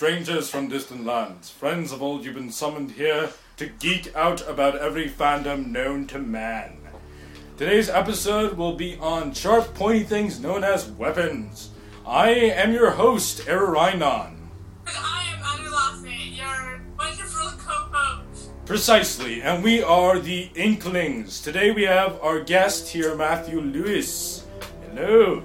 strangers from distant lands, friends of old, you've been summoned here to geek out about every fandom known to man. Today's episode will be on sharp, pointy things known as weapons. I am your host, Erainon. And I am Anulase, your wonderful co-host. Precisely, and we are the Inklings. Today we have our guest here, Matthew Lewis. Hello.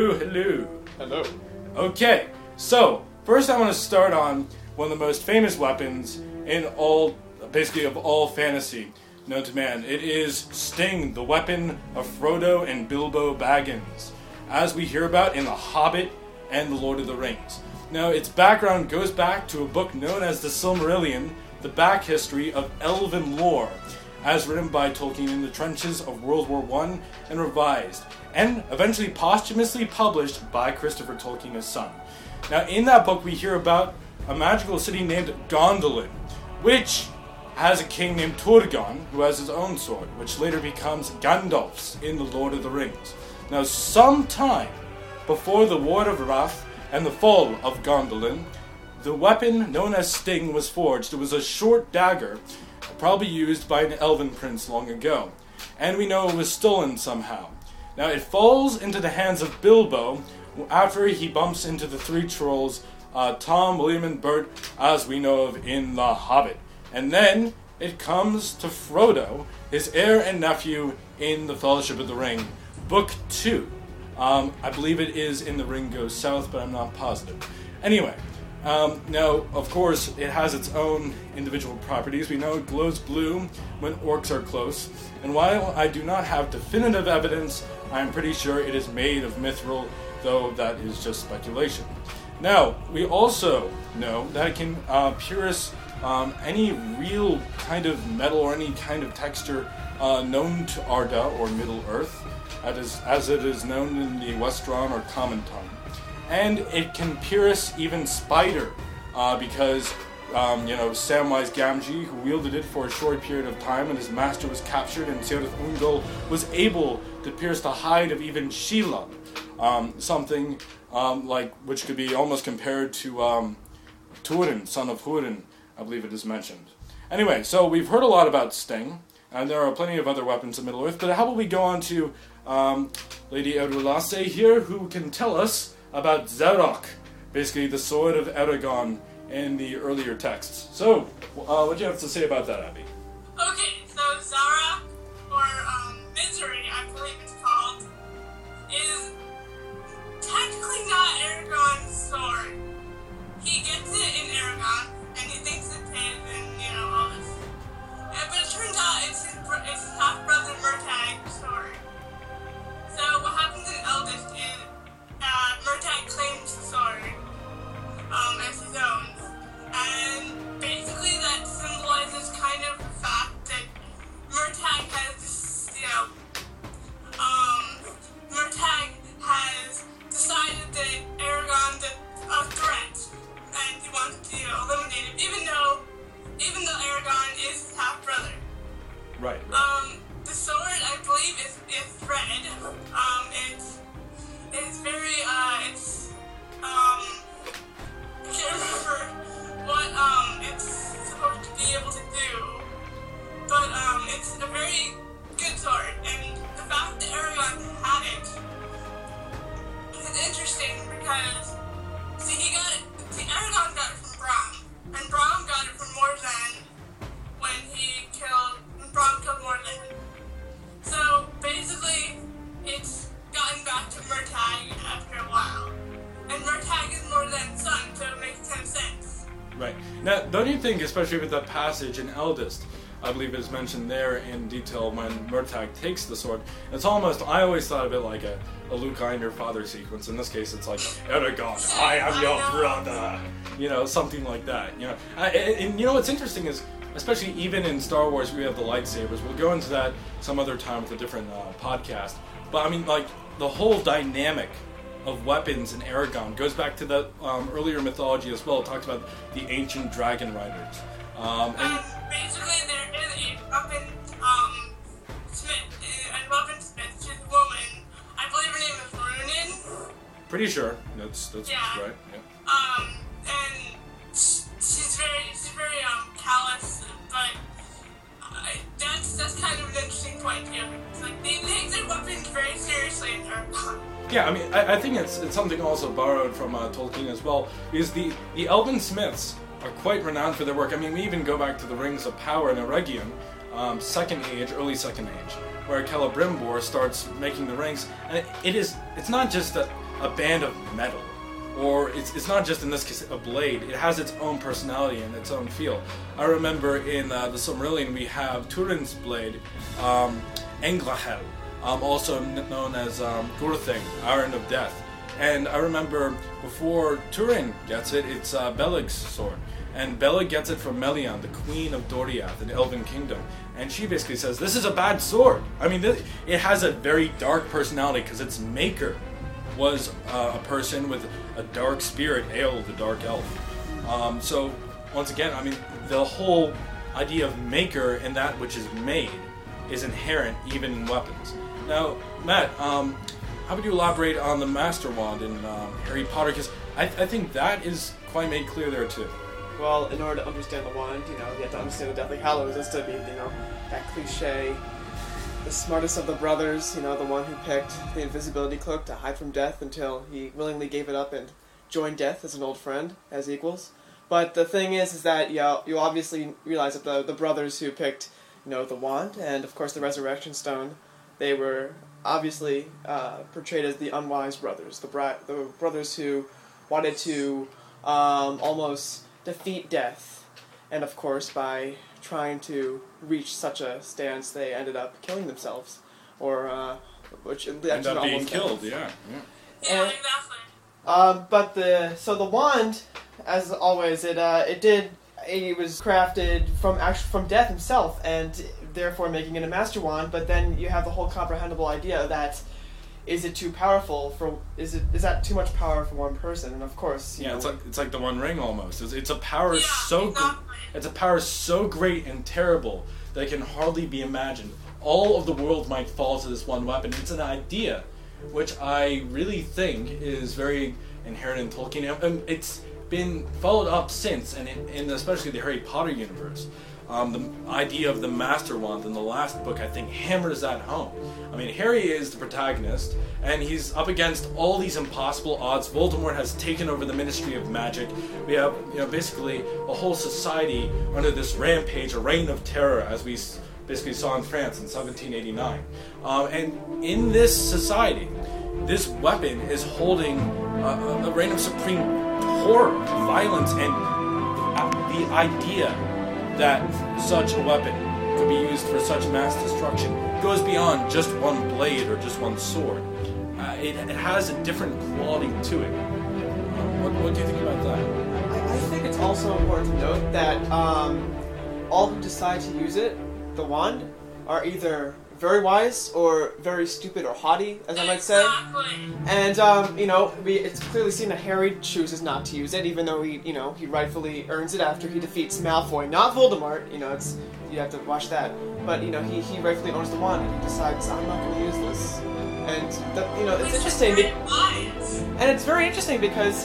Hello. Okay, so first I want to start on one of the most famous weapons in all, basically of all fantasy known to man. It is Sting, the weapon of Frodo and Bilbo Baggins, as we hear about in The Hobbit and The Lord of the Rings. Now, its background goes back to a book known as The Silmarillion, the back history of elven lore, as written by Tolkien in the trenches of World War I and revised, and eventually posthumously published by Christopher Tolkien, his son. Now, in that book, we hear about a magical city named Gondolin, which has a king named Turgon, who has his own sword, which later becomes Gandalf's in The Lord of the Rings. Now, sometime before the War of Wrath and the fall of Gondolin, the weapon known as Sting was forged. It was a short dagger, probably used by an elven prince long ago, and we know it was stolen somehow. Now, it falls into the hands of Bilbo after he bumps into the three trolls, Tom, William, and Bert, as we know of in The Hobbit. And then it comes to Frodo, his heir and nephew, in The Fellowship of the Ring, Book 2. I believe it is in The Ring Goes South, but I'm not positive. Anyway, now, of course, it has its own individual properties. We know it glows blue when orcs are close. And while I do not have definitive evidence, I'm pretty sure it is made of mithril, though that is just speculation. Now, we also know that it can pierce any real kind of metal or any kind of texture known to Arda or Middle Earth, as it is known in the Westron or Common Tongue. And it can pierce even Spider, because, Samwise Gamgee, who wielded it for a short period of time and his master was captured, and Cirith Ungol was able to pierce the hide of even Shelob, something which could be almost compared to Turin, son of Hurin, I believe it is mentioned. Anyway, so we've heard a lot about Sting, and there are plenty of other weapons in Middle-earth, but how about we go on to Lady Erulase here, who can tell us about Zarok, basically the sword of Aragorn in the earlier texts. So, what do you have to say about that, Abby? Okay, so Zarok, or Misery, I believe it's called, is technically not Aragorn's sword. He gets it in Aragorn, and he thinks it's his, and, all this. But it turns out it's his half-brother Murtag's sword. So what happens in Eldest is Murtagh claims the sword as his own. And basically that symbolizes kind of the fact that Murtagh has this, Murtagh has decided that Aragorn's a threat, and he wants to eliminate him, even though Aragorn is his half-brother. Right. The sword, I believe, is red. It's very, I can't remember what, it's supposed to be able to do, but, it's a very good sword, and the fact that Aragorn had it is interesting because, Aragorn got it from Brom, and Brom got it from Morzan when Brom killed Morzan. So, basically, it's gotten back to Murtagh after a while. And Murtagh is Morzan's son, so it makes 10 sense. Right. Now, don't you think, especially with that passage in Eldest, I believe it's mentioned there in detail when Murtagh takes the sword, it's almost, I always thought of it like a Luke, I am your father sequence. In this case, it's like, Aragorn, I am your brother. Something like that. And what's interesting is, especially even in Star Wars, we have the lightsabers. We'll go into that some other time with a different podcast. But I mean, the whole dynamic of weapons in Aragorn goes back to the earlier mythology as well. It talks about the ancient dragon riders. Basically, there is a weapon smith, a weaponsmith, she's a woman. I believe her name is Runin. Pretty sure. That's right. Yeah. And Yeah, I mean, I think it's something also borrowed from Tolkien as well, because the Elven Smiths are quite renowned for their work. I mean, we even go back to the Rings of Power in Eregion, early Second Age, where Celebrimbor starts making the rings, and it's not just a band of metal, or it's not just, in this case, a blade. It has its own personality and its own feel. I remember in the Silmarillion we have Turin's blade, Englahel, also known as Gurthing, Iron of Death. And I remember before Turin gets it, it's Beleg's sword. And Beleg gets it from Melian, the queen of Doriath, an elven kingdom. And she basically says, this is a bad sword. I mean, it has a very dark personality because its maker was a person with a dark spirit, Eöl, the dark elf. So, once again, I mean, the whole idea of maker and that which is made is inherent even in weapons. Now, Matt, how would you elaborate on the Master Wand in Harry Potter? Because I think that is quite made clear there too. Well, in order to understand the wand, you have to understand the Deathly Hallows. It's to be, that cliche, the smartest of the brothers, the one who picked the invisibility cloak to hide from death until he willingly gave it up and joined death as an old friend, as equals. But the thing is that you obviously realize that the brothers who picked, the wand and, of course, the Resurrection Stone, they were obviously portrayed as the unwise brothers, the brothers who wanted to almost defeat death, and of course by trying to reach such a stance they ended up killing themselves, or which ended up being killed. Yeah, exactly. But the wand, as always, it was crafted from Death himself, and therefore making it a master wand. But then you have the whole comprehensible idea that, is it too powerful is that too much power for one person? And of course, it's like the One Ring almost. It's a power exactly. It's a power so great and terrible that it can hardly be imagined. All of the world might fall to this one weapon. It's an idea which I really think is very inherent in Tolkien, and it's been followed up since, and in especially the Harry Potter universe. The idea of the Master Wand in the last book, I think, hammers that home. I mean, Harry is the protagonist, and he's up against all these impossible odds. Voldemort has taken over the Ministry of Magic. We have, basically a whole society under this rampage, a reign of terror, as we basically saw in France in 1789. And in this society, this weapon is holding a reign of supreme horror, violence, and the idea that such a weapon could be used for such mass destruction goes beyond just one blade or just one sword. It has a different quality to it. What do you think about that? I think it's also important to note that all who decide to use it, the wand, are either very wise or very stupid or haughty, as I might say. And it's clearly seen that Harry chooses not to use it, even though he rightfully earns it after he defeats Malfoy, not Voldemort. You have to watch that. But he rightfully owns the wand, and he decides, I'm not going to use this. And it's interesting. And it's very interesting because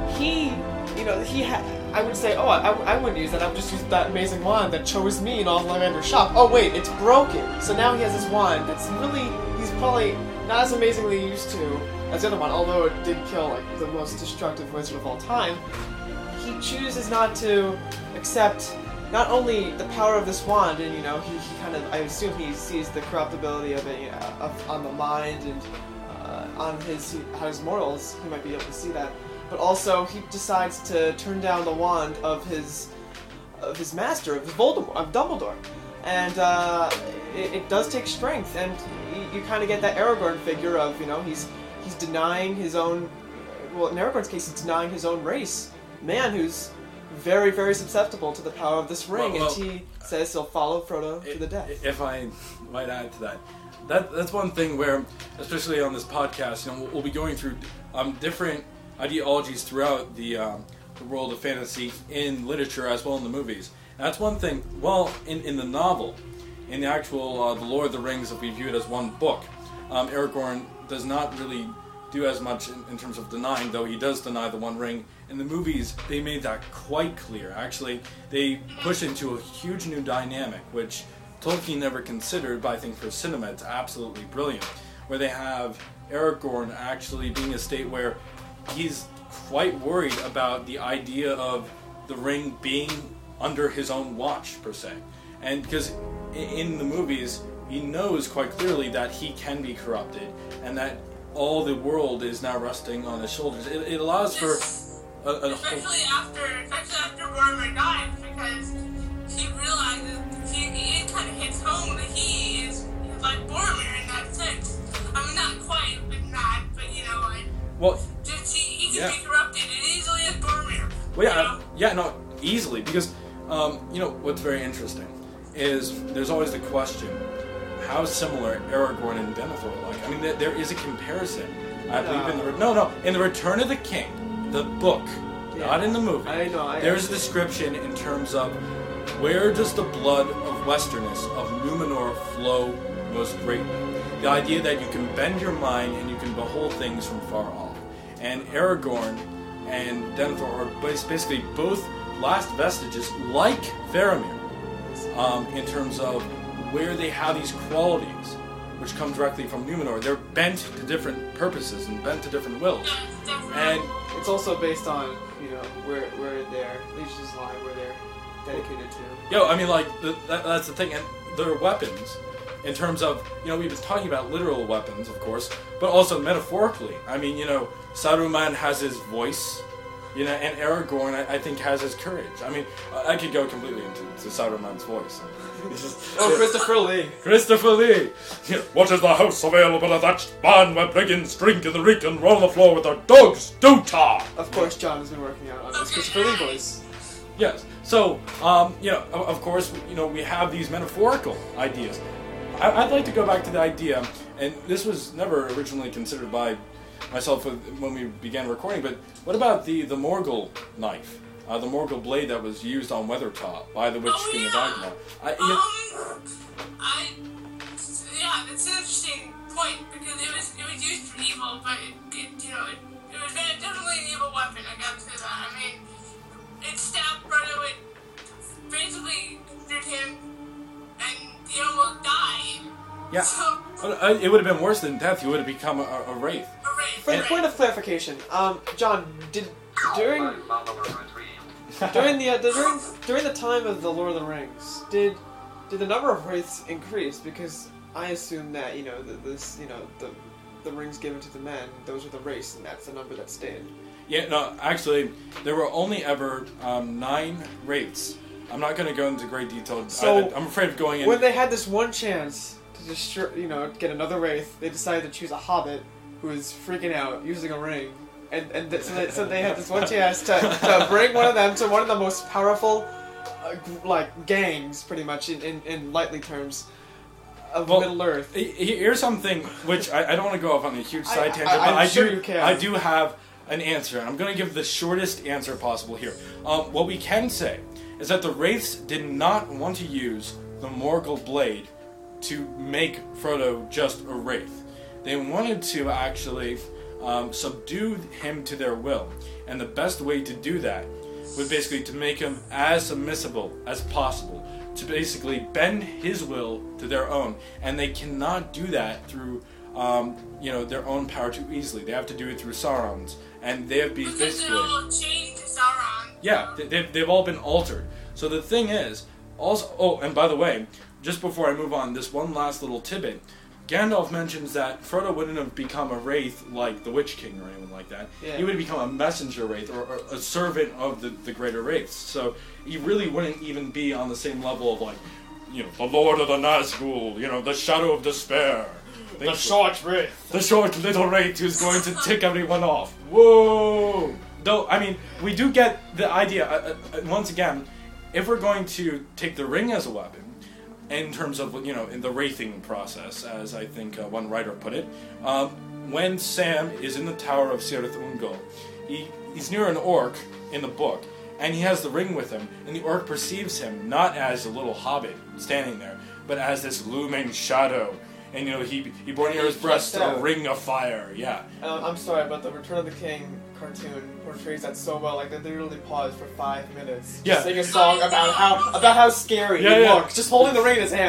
I would say, I wouldn't use that. I would just use that amazing wand that chose me in Ollivander's shop. Oh wait, it's broken. So now he has this wand that's he's probably not as amazingly used to as the other one, although it did kill the most destructive wizard of all time. He chooses not to accept not only the power of this wand, and he kind of, I assume he sees the corruptibility of it, on the mind and on his morals. He might be able to see that. But also, he decides to turn down the wand of his master, of Voldemort, of Dumbledore, and it does take strength. And you kind of get that Aragorn figure of he's denying his own. Well, in Aragorn's case, he's denying his own race, man who's very, very susceptible to the power of this ring, and he says he'll follow Frodo to the death. If I might add to that's one thing where, especially on this podcast, we'll be going through different ideologies throughout the world of fantasy in literature as well in the movies. And that's one thing. Well, in the novel, in the actual The Lord of the Rings, if we view it as one book, Aragorn does not really do as much in terms of denying, though he does deny the One Ring. In the movies, they made that quite clear. Actually, they pushed into a huge new dynamic, which Tolkien never considered, but I think for cinema it's absolutely brilliant, where they have Aragorn actually being a state where he's quite worried about the idea of the ring being under his own watch, per se. And because in the movies, he knows quite clearly that he can be corrupted, and that all the world is now resting on his shoulders. It allows for especially after Boromir died, because he realizes it kind of hits home that he is like Boromir in that sense. I mean, not quite with that, but like. Well, just he can be corrupted as easily as Boromir. Well, no, easily, because what's very interesting is there's always the question: how similar Aragorn and Denethor are like? I mean, there is a comparison. I believe in the Return of the King, the book, not in the movie. I know. There's a description in terms of where does the blood of Westerness, of Numenor, flow most greatly. The idea that you can bend your mind and you can behold things from far off. And Aragorn and Denethor are basically both last vestiges, like Faramir, in terms of where they have these qualities, which come directly from Numenor. They're bent to different purposes and bent to different wills. And it's also based on, where their legions lie, where they're dedicated to. I mean, that's the thing. And their weapons, in terms of, we've been talking about literal weapons, of course, but also metaphorically. I mean, Saruman has his voice, and Aragorn, I think, has his courage. I mean, I could go completely into Saruman's voice. Christopher Lee. Christopher Lee! What is the house available at that barn where brigands drink in the reek and roll on the floor with their dogs do tar? Of course, John has been working out on his Christopher Lee voice. Yes. So, of course, we have these metaphorical ideas. I'd like to go back to the idea, and this was never originally considered by myself when we began recording, but what about the Morgul knife? The Morgul blade that was used on Weathertop by the Witch King of Agnar. That's an interesting point, because it was used for evil, but it was definitely an evil weapon, I gotta say that. I mean, it stabbed Frodo, it basically injured him, and he almost died. Yeah. So, it would have been worse than death. You would have become a wraith. For the point of clarification, John, during the time of the Lord of the Rings, did the number of wraiths increase? Because I assume that the rings given to the men, those are the wraiths, and that's the number that stayed. Yeah, no, actually, there were only ever 9 wraiths. I'm not going to go into great detail. So I'm afraid of going in. When they had this one chance to just get another wraith, they decided to choose a hobbit who was freaking out using a ring, so they had this one chance to bring one of them to one of the most powerful gangs, pretty much in lightly terms, of Middle Earth. Here's something which I don't want to go off on a huge side tangent, but I do have an answer, and I'm going to give the shortest answer possible here. What we can say is that the wraiths did not want to use the Morgul blade to make Frodo just a wraith. They wanted to actually subdue him to their will, and the best way to do that would basically to make him as submissible as possible, to basically bend his will to their own, and they cannot do that through their own power too easily. They have to do it through Sauron's, and they have been basically they're all chained to Sauron. Yeah, they've all been altered. So the thing is, also, and by the way, just before I move on, this one last little tidbit. Gandalf mentions that Frodo wouldn't have become a wraith like the Witch King or anyone like that. Yeah. He would have become a messenger wraith or a servant of the greater wraiths. So he really wouldn't even be on the same level of the Lord of the Nazgul, the Shadow of Despair. The short wraith. The short little wraith who's going to tick everyone off. Whoa! Though, I mean, we do get the idea, once again, if we're going to take the ring as a weapon, in terms of, in the wraithing process, as I think one writer put it, when Sam is in the Tower of Cirith Ungol, he's near an orc in the book, and he has the ring with him, and the orc perceives him not as a little hobbit standing there, but as this looming shadow. And, he bore near his breast a ring of fire, yeah. I'm sorry, but the Return of the King cartoon portrays that so well. Like, they literally paused for 5 minutes to sing a song about how scary he looks, just holding the ring in his hand.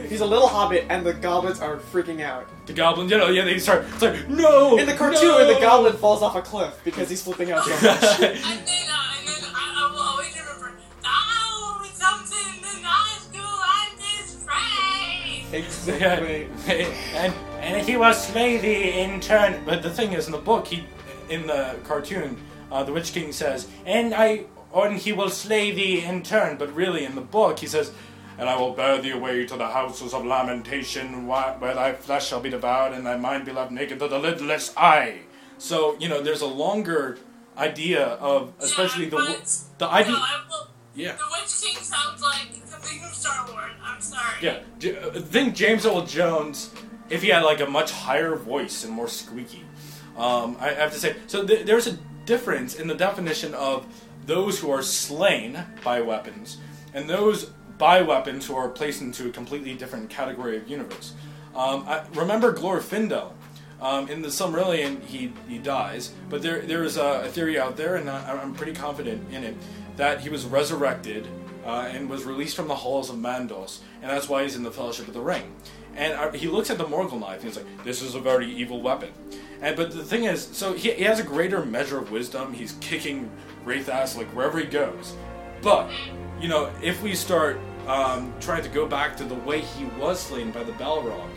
He's a little hobbit, and the goblins are freaking out. The goblin, they start. It's like no. In the cartoon, the goblin falls off a cliff because he's flipping out so much. And then I will always remember, "Thou something in the school and his friend." Exactly. and he will slay thee in turn. But the thing is, in the book, in the cartoon, the Witch King says, and he will slay thee in turn. But really, in the book, he says, and I will bear thee away to the houses of lamentation, where thy flesh shall be devoured, and thy mind be left naked to the lidless eye. So, there's a longer idea of, especially the idea... Yeah. The Witch King sounds like something from Star Wars. I'm sorry. Yeah. I think James Earl Jones, if he had, like, a much higher voice and more squeaky, I have to say... So there's a difference in the definition of those who are slain by weapons, and those by weapons who are placed into a completely different category of universe. I remember Glorfindel. In the Silmarillion, he dies, but there is a theory out there, and I'm pretty confident in it, that he was resurrected and was released from the halls of Mandos, and that's why he's in the Fellowship of the Ring. And he looks at the Morgul knife, and he's like, this is a very evil weapon. But the thing is, so he has a greater measure of wisdom. He's kicking Wraithas like wherever he goes. But if we start trying to go back to the way he was slain by the Balrog,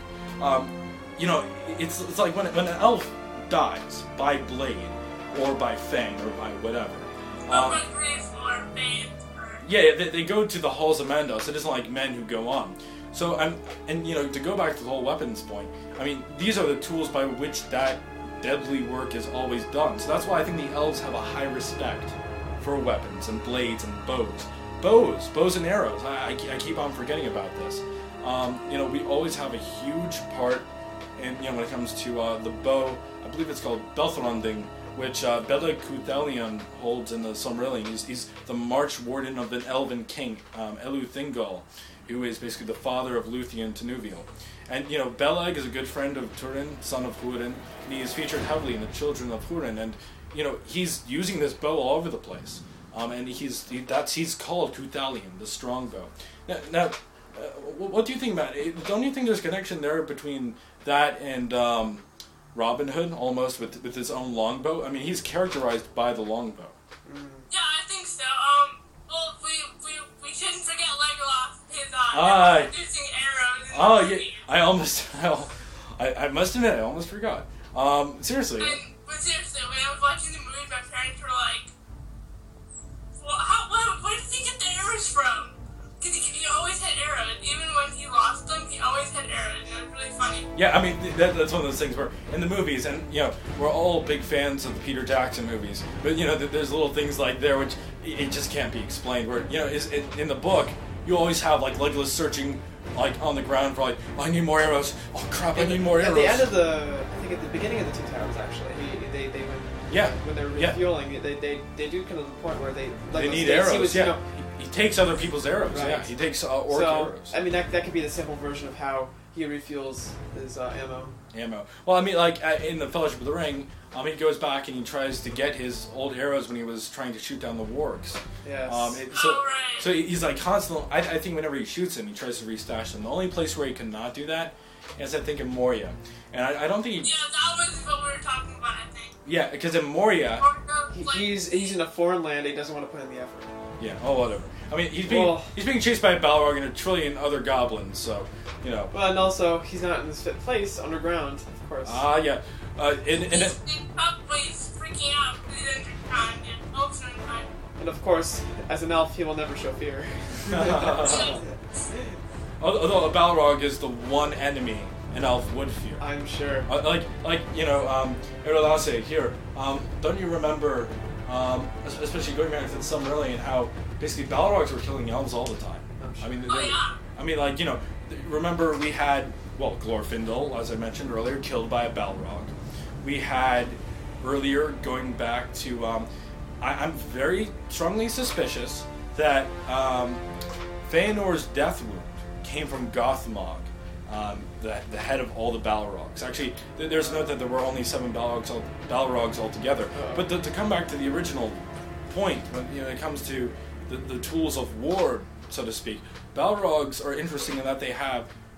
it's like when an elf dies by blade or by fang or by whatever. They go to the halls of Mandos. It isn't like men who go on. So to go back to the whole weapons point, I mean, these are the tools by which that deadly work is always done. So that's why I think the elves have a high respect for weapons and blades and bows. Bows and arrows. I keep on forgetting about this. We always have a huge part in, when it comes to the bow. I believe it's called Belthrunding, which Bela Cuthelion holds in the Silmarillion. He's the March Warden of the Elven King, Elu Thingol, who is basically the father of Luthien Tenuviel. And, Beleg is a good friend of Turin, son of Húrin, and he is featured heavily in the Children of Húrin, and, he's using this bow all over the place. And he's called Cuthelion, the strong bow. Now, what do you think, Matt? Don't you think there's a connection there between that and Robin Hood, almost, with his own longbow? I mean, he's characterized by the longbow. Yeah, I think so. Well, we shouldn't forget Legolas. His producing arrows. Oh, yeah. I must admit, I almost forgot. Seriously. But seriously, when I was watching the movie, my parents were like, where did he get the arrows from? Because he always had arrows. Even when he lost them, he always had arrows. And it was really funny. Yeah, I mean, that's one of those things where, in the movies, and, we're all big fans of the Peter Jackson movies, but, there's little things like there which it just can't be explained, where, in the book, you always have, like, Legolas searching, like, on the ground for, like, I need more arrows. Oh, crap, I need more arrows. At the end of I think at the beginning of the Two Towers, actually, when they're refueling, they do come to the point where they need arrows. He takes other people's arrows. Right. Yeah, he takes orc arrows. I mean, that could be the simple version of how he refuels his ammo. Well, I mean, like in the Fellowship of the Ring, he goes back and he tries to get his old arrows when he was trying to shoot down the wargs. Yes. So he's like constantly. I think whenever he shoots them, he tries to restash them. The only place where he cannot do that is, I think, in Moria, and I don't think he. Yeah, that was what we were talking about. I think. Yeah, because in Moria, he's in a foreign land. He doesn't want to put in the effort. Yeah. Oh, whatever. I mean, he's being chased by a Balrog and a trillion other goblins. So, Well, and also he's not in this fit place underground, of course. Yeah. He's probably freaking out because he's underground and elves are underground. And of course, as an elf, he will never show fear. Although a Balrog is the one enemy an elf would fear. I'm sure. Erlase here. Don't you remember, especially going back to the Silmarillion, how basically Balrogs were killing elves all the time? Sure. Remember we had, Glorfindel, as I mentioned earlier, killed by a Balrog. We had earlier, going back to, I'm very strongly suspicious that Feanor's death wound came from Gothmog. The head of all the Balrogs. Actually, there's a note that there were only 7 Balrogs altogether. But to come back to the original point, when it comes to the tools of war, so to speak, Balrogs are interesting in that they have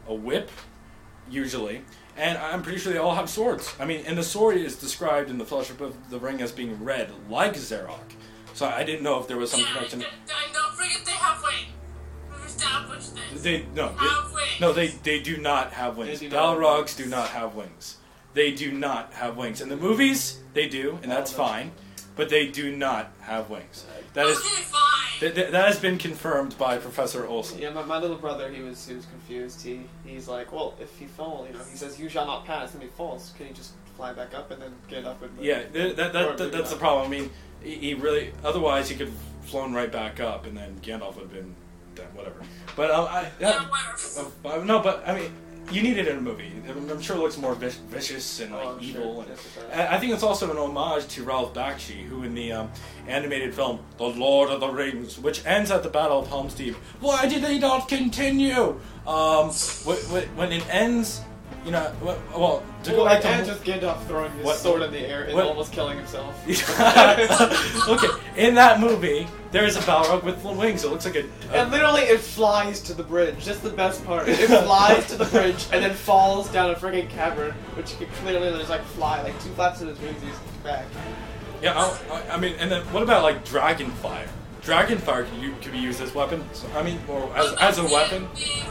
a whip, usually, and I'm pretty sure they all have swords. I mean, and the sword is described in the Fellowship of the Ring as being red, like Zarok. So I didn't know if there was some connection. Don't forget they have wings. We've established this. They do not have wings. They do not have Balrogs do not have wings. They do not have wings. In the movies, they do, and that's fine. But they do not have wings. That is fine. that has been confirmed by Professor Olsen. Yeah, my little brother, he was confused. He's like, well, if he falls, he says, you shall not pass, and he falls. Can he just fly back up and then get up? That's the problem. I mean, he really. Otherwise, he could have flown right back up, and then Gandalf would have been dead. Whatever. But no, but I mean, you need it in a movie. I'm sure it looks more vicious and evil. Sure. And I think it's also an homage to Ralph Bakshi, who in the animated film The Lord of the Rings, which ends at the Battle of Helm's Deep. Why did they not continue? When it ends, to go back to and just Gandalf throwing his sword in the air and almost killing himself. Okay, in that movie, there's a Balrog with wings. It looks like and literally, it flies to the bridge. That's the best part. It flies to the bridge and then falls down a friggin' cavern, which you could clearly just fly 2 flaps of his wings. He's back. Yeah, I mean, and then what about Dragonfire? Dragonfire could be used as weapon. I mean, or as a weapon.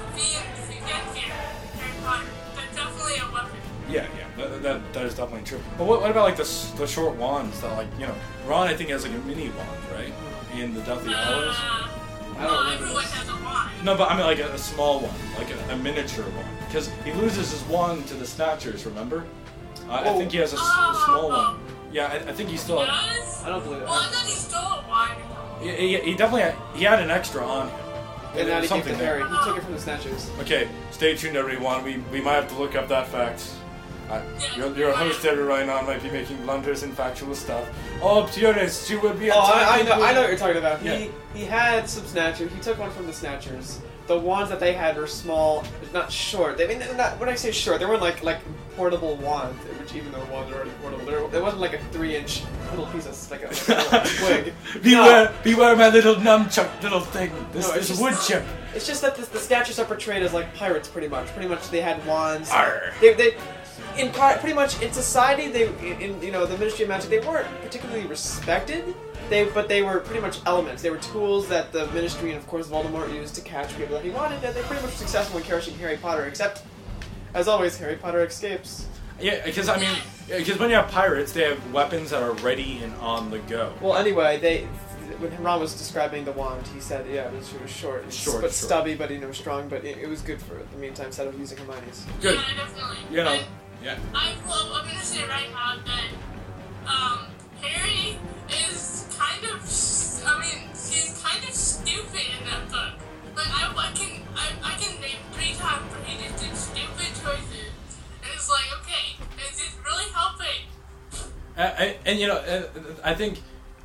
Definitely a weapon. Yeah, that is definitely true. But what about the short wands that Ron I think has a mini wand, right? In the Deathly Hallows. Everyone has a wand. No, but I mean a small one, a miniature one, because he loses his wand to the Snatchers. Remember? I think he has a small one. Yeah, I think he still. I don't believe it. Well, I thought he stole a wand. He definitely he had an extra on him. And now he gave it to Harry. He took it from the Snatchers. Okay, stay tuned, everyone. We might have to look up that fact. Your host, Harry Ryan, might be making blunders and factual stuff. Oh, purists, you will be. I know what you're talking about. Yeah. He had some Snatchers. He took one from the Snatchers. The ones that they had were small, not short. I mean, when I say short, they weren't like portable wands, which even though wands are already portable, there wasn't like a 3-inch little piece of like a twig. Beware my little nunchuck little thing. This wood chip. It's just that the Snatchers are portrayed as like pirates, pretty much. Pretty much, they had wands. Arr. Pretty much in society, in the Ministry of Magic, they weren't particularly respected. But they were pretty much elements. They were tools that the Ministry and, of course, Voldemort used to catch people that he wanted, and they're pretty much successful in catching Harry Potter, except, as always, Harry Potter escapes. Yeah, because when you have pirates, they have weapons that are ready and on the go. Well, anyway, when Ron was describing the wand, he said, yeah, it was short. But stubby, but strong, but it was good for the meantime, instead of using Hermione's. Good. Yeah, definitely. Yeah. I'm going to say right now that Harry is he's kind of stupid in that book. Like, I can name 3 times where he just did stupid choices. And it's like, okay, is this really helping? I think,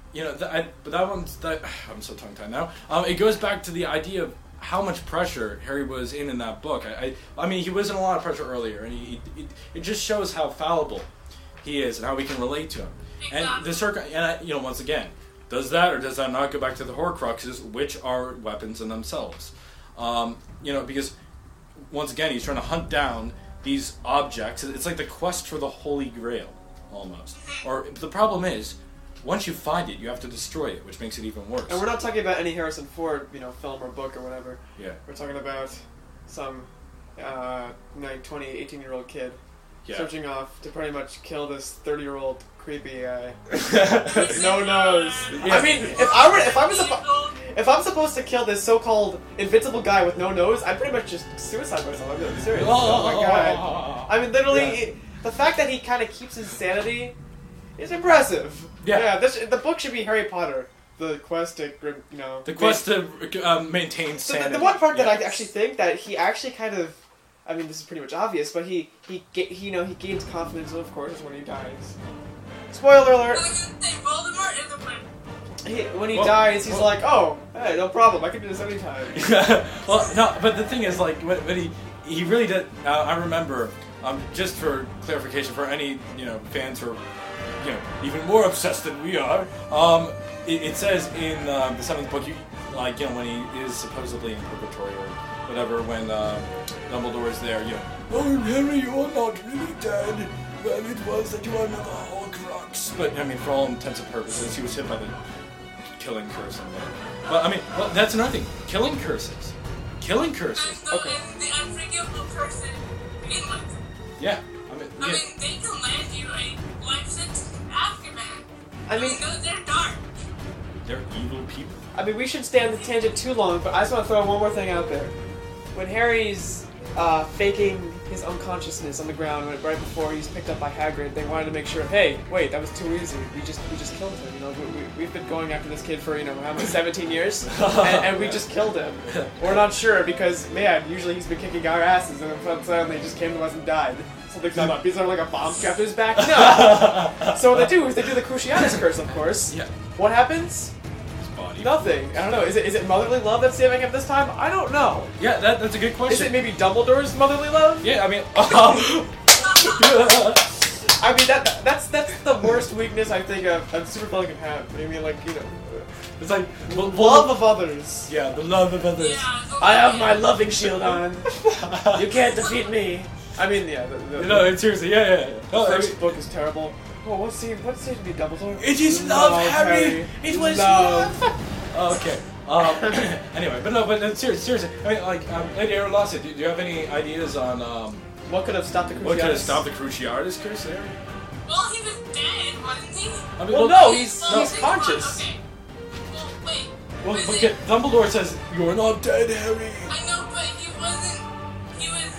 I'm so tongue-tied now. It goes back to the idea of how much pressure Harry was in that book. I mean, he was in a lot of pressure earlier, and it just shows how fallible he is and how we can relate to him. Exactly. And once again, does that or does that not go back to the Horcruxes, which are weapons in themselves? Because once again, he's trying to hunt down these objects. It's like the quest for the Holy Grail, almost. Or the problem is, once you find it, you have to destroy it, which makes it even worse. And we're not talking about any Harrison Ford, film or book or whatever. Yeah. We're talking about some 18-year-old kid searching off to pretty much kill this 30-year-old creepy guy. No nose. Yeah. I mean, if I'm supposed to kill this so-called invincible guy with no nose, I'd pretty much just suicide myself. I'm really serious. Oh my god. I mean, literally, the fact that he kind of keeps his sanity is impressive. Yeah. The book should be Harry Potter. The quest to, The quest to maintain sanity. The one part that I actually think that he actually kind of, I mean, this is pretty much obvious, but he gains confidence, of course, when he dies. Spoiler alert. Voldemort is a win. When he dies, he's like, oh, hey, no problem, I can do this anytime. Well, no, but the thing is, when he really did. I remember, just for clarification, for any fans who are even more obsessed than we are, it says in the 7th book, like, when he is supposedly in purgatory or whatever, when Dumbledore is there, oh, Harry, you are not really dead. Well, it was that you are another Horcrux. But, for all intents and purposes, he was hit by the killing curse. But, that's another thing. Killing curses. Killing curses. Okay. And the unforgivable curse in England. Yeah. They can land you a life sentence in Azkaban. They're dark. They're evil people. We shouldn't stay on the tangent too long, but I just want to throw one more thing out there. When Harry's faking his unconsciousness on the ground right before he's picked up by Hagrid, they wanted to make sure, hey, wait, that was too easy. We just killed him. We've been going after this kid for, how many, 17 years? and we just killed him. We're not sure because, man, usually he's been kicking our asses and then suddenly he just came to us and died. Something's not up. Is there like a bomb strapped to his back? No! So what they do is they do the Cruciatus curse, of course. Yeah. What happens? Body. Nothing. I don't know. Is it motherly love that's saving him this time? I don't know. Yeah, that's a good question. Is it maybe Dumbledore's motherly love? Yeah, that's the worst weakness I think a supervillain can have. It's like love of others. Yeah, the love of others. Yeah, I have my loving shield on. You can't defeat me. Seriously, yeah. The first book is terrible. Oh, what seemed to be Dumbledore? It is love, Harry. It was love. Okay. Anyway, but seriously. Lady Arolasa, do you have any ideas on what could have stopped the Cruciatus? What could have stopped the Cruciatus curse there? Well, he was dead, wasn't he? No, he's conscious. Okay. Well, wait. Well, Dumbledore says you're not dead, Harry. I know, but he wasn't. He was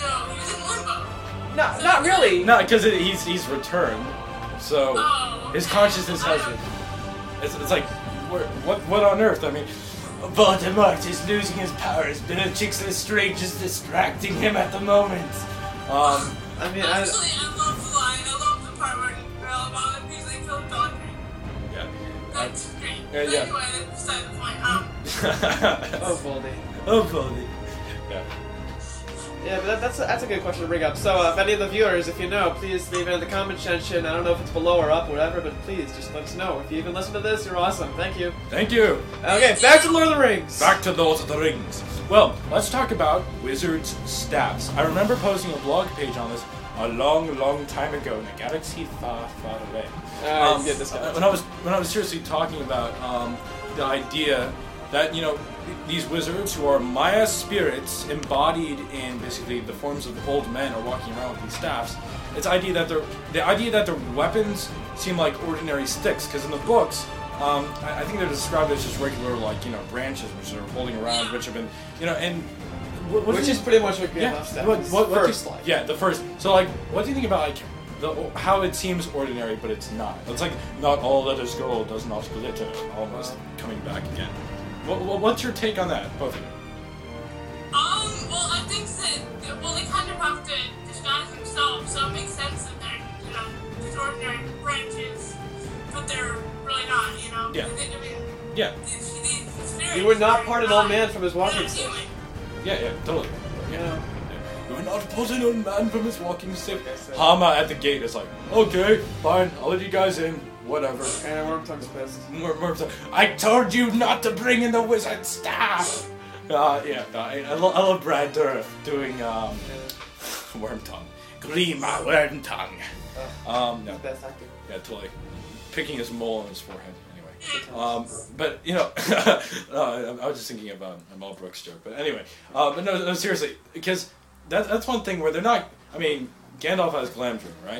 in limbo. No, not really. No, because he's returned. So his consciousness has been. It's like, what on earth? Voldemort is losing his powers. Bellatrix Lestrange is distracting him at the moment. Actually, I love the line. I love the part where Bella usually killed Bellatrix. Yeah. That's great. Yeah. Anyway, that's beside the point. Oh, Voldy. Yeah. Yeah, but that's a good question to bring up. So, if any of the viewers, if you know, please leave it in the comment section. I don't know if it's below or up or whatever, but please just let us know. If you even listen to this, you're awesome. Thank you. Thank you. Okay, back to Lord of the Rings. Back to Lord of the Rings. Well, let's talk about wizards' staffs. I remember posting a blog page on this a long, long time ago in a galaxy far, far away. Get this guy. When I was seriously talking about the idea that these wizards who are Maya spirits embodied in basically the forms of old men are walking around with these staffs. It's the idea that their weapons seem like ordinary sticks, because in the books, I think they're described as just regular branches which they're holding around, which have been and which is pretty much what Gandalf's staff is. First life. Yeah, the first. So what do you think about how it seems ordinary but it's not? It's like not all that is gold does not glitter. Almost coming back again. What's your take on that, both of you? Well, I think that, they kind of have to disguise themselves, so it makes sense that they're, these ordinary branches, but they're really not, Yeah. Yeah. You would not part an old man from his walking stick. Yeah, totally. Yeah. You're not putting a man from his walking stick. Hama at the gate is like, okay, fine, I'll let you guys in. Whatever. And Wormtongue's pissed. Wormtongue, I told you not to bring in the wizard staff! I love Brad Dourif doing Wormtongue. Grima Wormtongue. No. Best actor. Yeah, totally. Picking his mole on his forehead. Anyway. But, I was just thinking about a Mel Brooks joke. But anyway. But no, seriously. Because that's one thing where they're not... Gandalf has Glamdring, right?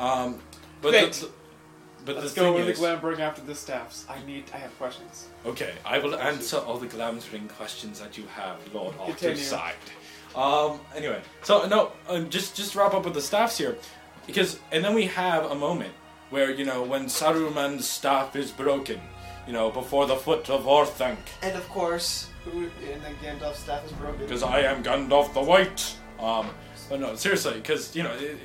But let's go with the Glambring after the staffs. I have questions. Okay, I will answer all the Glamdring questions that you have, Lord Arthur. Anyway, so just to wrap up with the staffs here, and then we have a moment where when Saruman's staff is broken, before the foot of Orthanc. And of course, who in the Gandalf's staff is broken? Because I am Gandalf the White. But no, seriously, because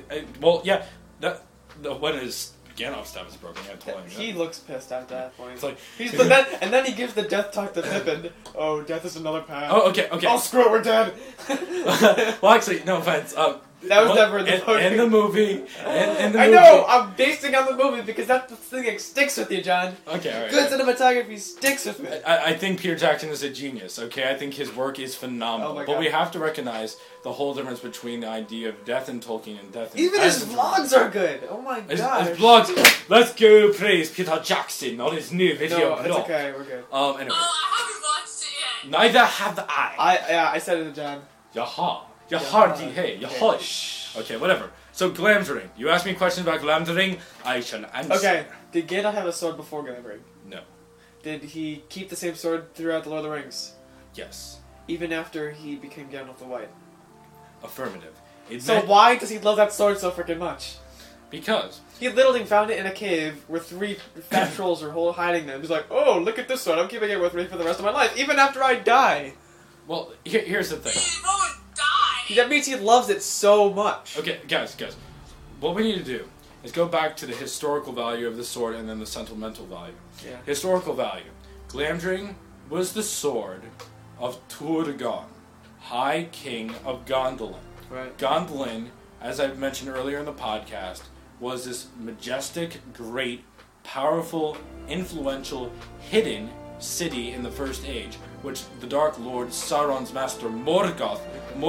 when his Gandalf's staff is broken. He looks pissed at that point. It's like and then he gives the death talk to Pippin. Oh, death is another path. Oh, okay. Oh, screw it, we're dead. Well, actually, no offense. That was never in the book. In the movie. I know! I'm basing on the movie because that's the thing that sticks with you, John. Okay, alright. Good cinematography sticks with me. I think Peter Jackson is a genius, okay? I think his work is phenomenal. Oh my but God. we have to recognize the whole difference between the idea of death in Tolkien and death in... Even his vlogs are good! Oh my god. His vlogs... Let's go praise Peter Jackson on his new video No, vlog. it's okay, we're good. Anyway. Oh, I haven't watched it yet. Neither have I. I said it to John. Yaha. Yahardi hey. Yahosh. Okay, whatever. So, Glamdring. You asked me questions about Glamdring. I shall answer. Okay, did Gandalf have a sword before Glamdring? No. Did he keep the same sword throughout the Lord of the Rings? Yes. Even after he became Gandalf the White? Affirmative. So why does he love that sword so freaking much? Because. He literally found it in a cave where 3 fat trolls are hiding them. He's like, oh, look at this sword. I'm keeping it with me for the rest of my life, even after I die. Well, here's the thing. You won't die. That means he loves it so much. Okay, guys. What we need to do is go back to the historical value of the sword and then the sentimental value. Yeah. Historical value. Glamdring was the sword of Turgon, High King of Gondolin. Right. Gondolin, as I mentioned earlier in the podcast, was this majestic, great, powerful, influential, hidden city in the First Age, which the Dark Lord Sauron's master Morgoth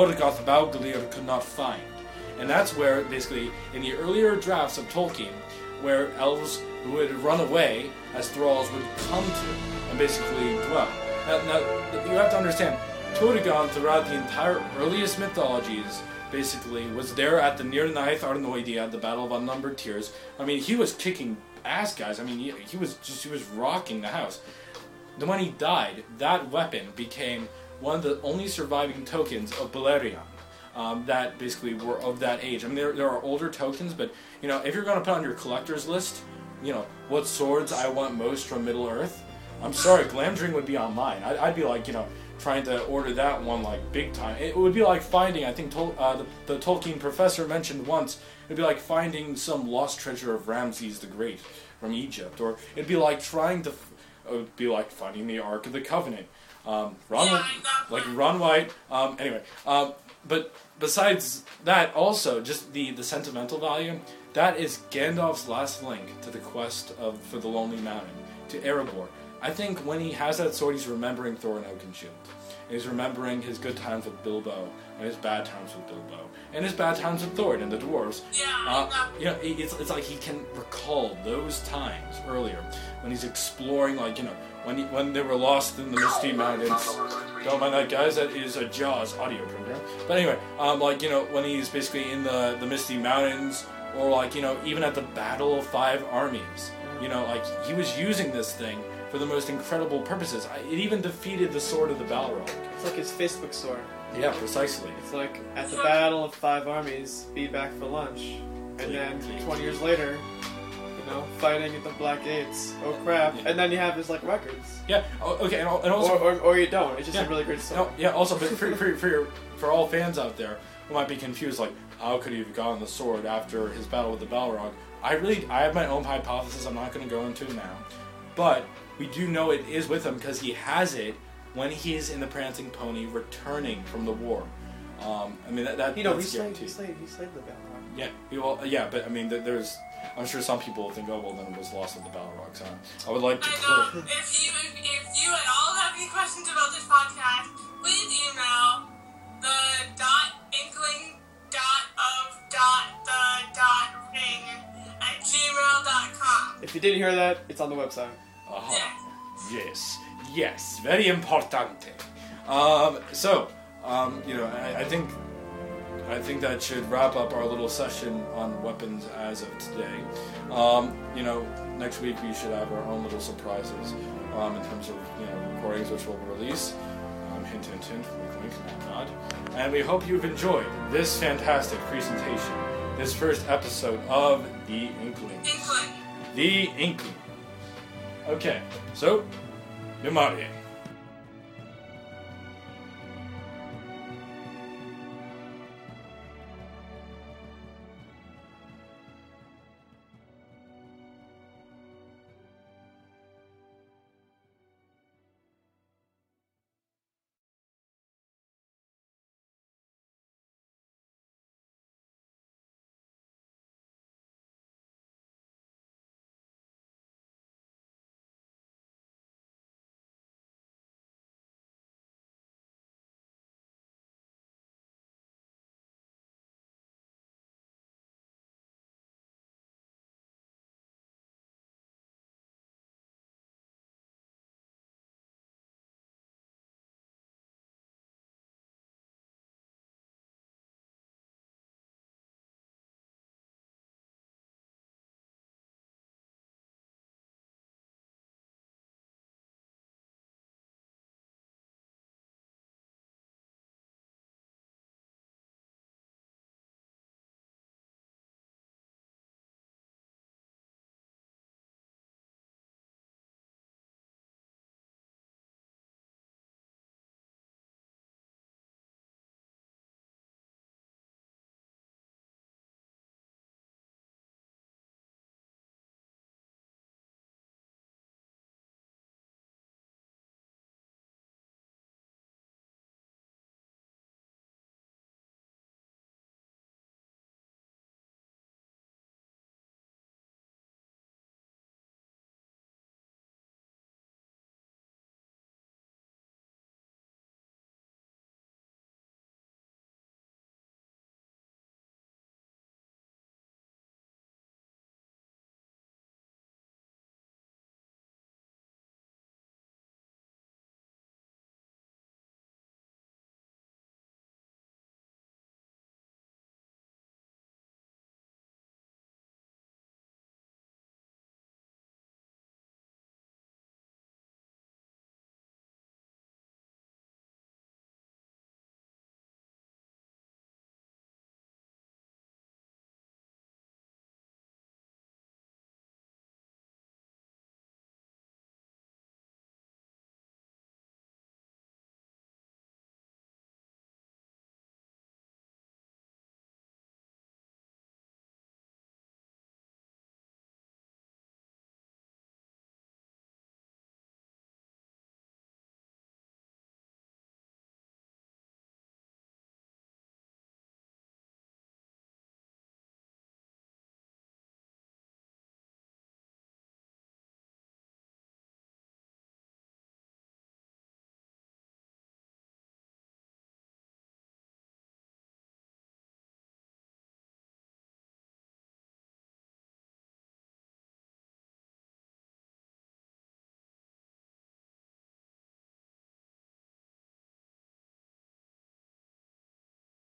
Bauglir could not find. And that's where, basically, in the earlier drafts of Tolkien, where elves who had run away as thralls would come to and basically dwell. Now you have to understand, Turgon, throughout the entire earliest mythologies, basically was there at the Nirnaeth Arnoidia at the Battle of Unnumbered Tears. I mean, he was kicking ass, guys. I mean, he was rocking the house. Then when he died, that weapon became one of the only surviving tokens of Beleriand that basically were of that age. I mean, there are older tokens, but if you're going to put on your collector's list, what swords I want most from Middle Earth, I'm sorry, Glamdring would be on mine. I'd be like, trying to order that one like big time. It would be like finding, I think the Tolkien professor mentioned once, it'd be like finding some lost treasure of Ramses the Great from Egypt, or it'd be like it would be like finding the Ark of the Covenant. Ron White. Anyway, but besides that, also just the sentimental value. That is Gandalf's last link to the quest for the Lonely Mountain, to Erebor. I think when he has that sword, he's remembering Thorin Oakenshield. And he's remembering his good times with Bilbo, and his bad times with Bilbo, and his bad times with Thorin and the dwarves. It's like he can recall those times earlier when he's exploring, when they were lost in the Misty Mountains. Don't mind that, guys. That is a Jaws audio program. But anyway, when he's basically in the Misty Mountains, or even at the Battle of Five Armies. He was using this thing for the most incredible purposes. It even defeated the Sword of the Balrog. It's like his Facebook sword. Yeah, precisely. It's like, at the Battle of Five Armies, be back for lunch. And then, 20 years later, fighting at the Black Gates. Oh crap. Yeah. And then you have his, records. Yeah, okay, and also... Or you don't. It's just a really great sword. Yeah, also, but for all fans out there who might be confused, how could he have gotten the sword after his battle with the Balrog? I have my own hypothesis I'm not going to go into now. But we do know it is with him because he has it when he's in the Prancing Pony returning from the war. That's guaranteed. He slayed the Balrog. Yeah, but I mean, I'm sure some people will think, oh, well, then it was lost with the Balrog, so I would like to clear. If you at all have any questions about this podcast, please email the .inkling.of.the.ring@gmail.com. If you didn't hear that, it's on the website. Yes, very importante. I think that should wrap up our little session on weapons as of today. Next week we should have our own little surprises in terms of recordings which we'll release. Hint, hint, hint, wink, wink, nod, nod. And we hope you've enjoyed this fantastic presentation, this first episode of The Inkling. The Inkling. Okay, so, Bimarie.